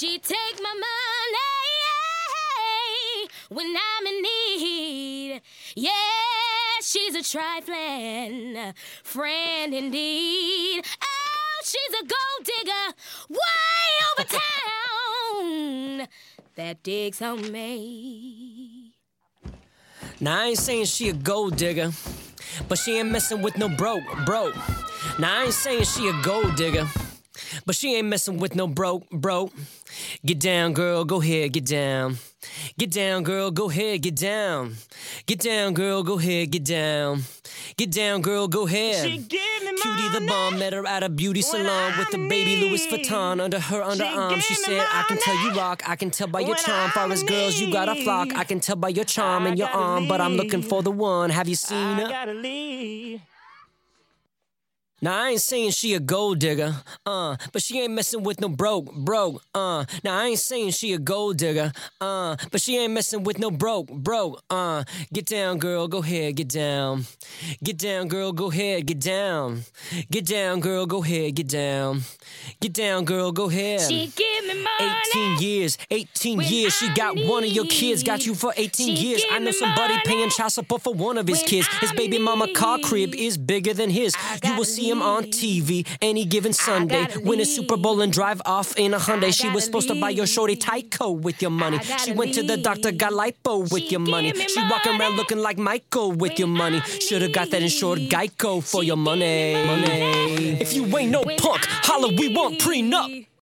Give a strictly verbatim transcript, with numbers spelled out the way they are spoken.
She take my money when I'm in need. Yeah, she's a trifling friend indeed. Oh, she's a gold digger way over town that digs on me. Now I ain't saying she a gold digger, but she ain't messing with no broke, broke. Now I ain't saying she a gold digger, but she ain't messing with no broke, broke. Get down, girl, go ahead, get down. Get down, girl, go ahead, get down. Get down, girl, go ahead, get down. Get down, girl, go ahead. She give me Cutie the money bomb met her at a beauty salon with the I'm baby in Louis need. Vuitton under her underarm. She give me said, I can tell you money rock, I can tell by your when charm. Far I'm as in girls, you got a flock. need. I can tell by your charm I and your gotta arm, but I'm looking leave. for the one. Have you seen I her? gotta leave. Now I ain't saying she a gold digger, uh, but she ain't messing with no broke, broke, uh. Now I ain't saying she a gold digger, uh, but she ain't messing with no broke, broke, uh. Get down, girl, go ahead, get down. Get down, girl, go ahead, get down. Get down, girl, go ahead, get down. Get down, girl, go ahead. She give me money. eighteen years, eighteen when years. She I'm got in one of your kids, got you for eighteen She years. give I know me somebody money paying child support for one of his when kids. His I'm baby in mama car crib need. is bigger than his. I You will gotta see him on leave. T V any given Sunday. gotta Win a Super Bowl and drive off in a Hyundai. She gotta was supposed to buy your shorty leave. tight coat with your money. I gotta She went to the doctor, got leave. lipo with She your money. give me She walking around money looking like Michael with when your money. I'm in Shoulda got that insured need. Geico for She your give me money. money If you ain't no when punk, I'm holla, we want in prenup. need.